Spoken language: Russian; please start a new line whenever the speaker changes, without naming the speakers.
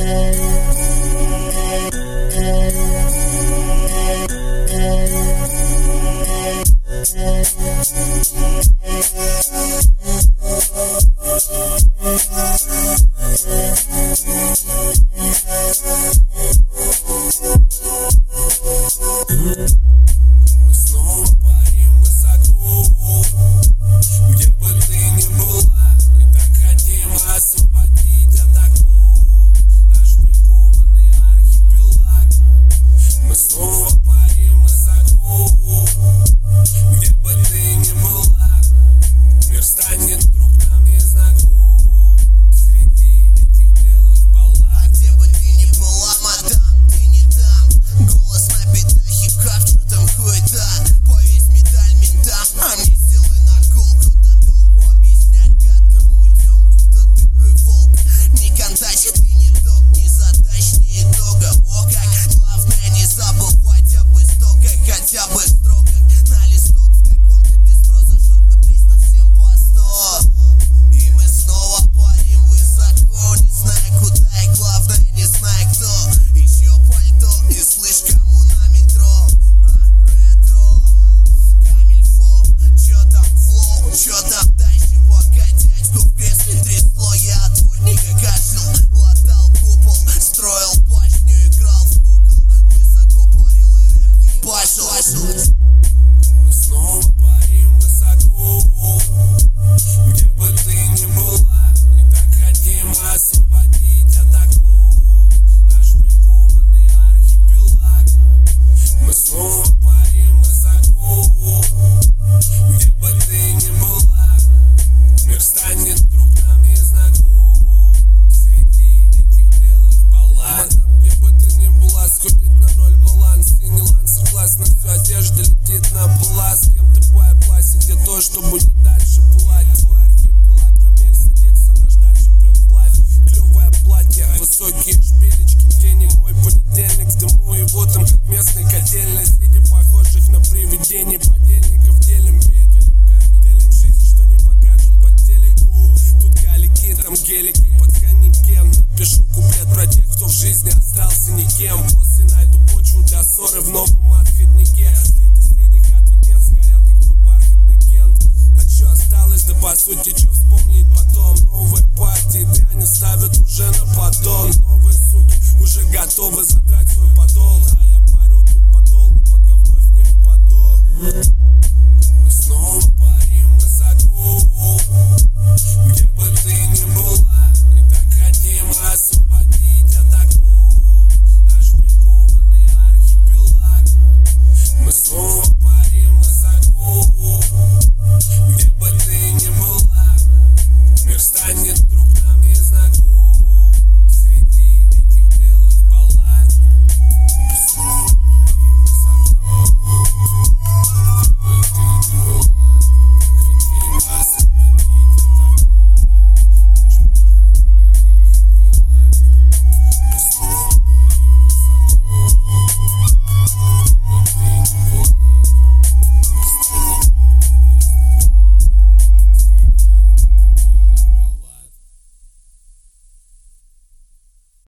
Что будет дальше платье? Твой архипелаг на мель садится, наш дальше плюс плавь. Клевое платье, высокие шпилечки, тени. Мой понедельник в дыму, и вот там как местный котельный. Среди похожих на привидений подельников делим бит, делим жизнь, что не покажут по телеку. Тут галики, там гелики, под коньякен. Напишу куплет про тех, кто в жизни остался никем. После найду почву для ссоры в новом отходнике. Да по сути, что вспомнить потом? Новые партии дряни ставят уже на поддон. Новые суки уже готовы задрать свой подол. А я парю тут подолгу, пока вновь не упаду.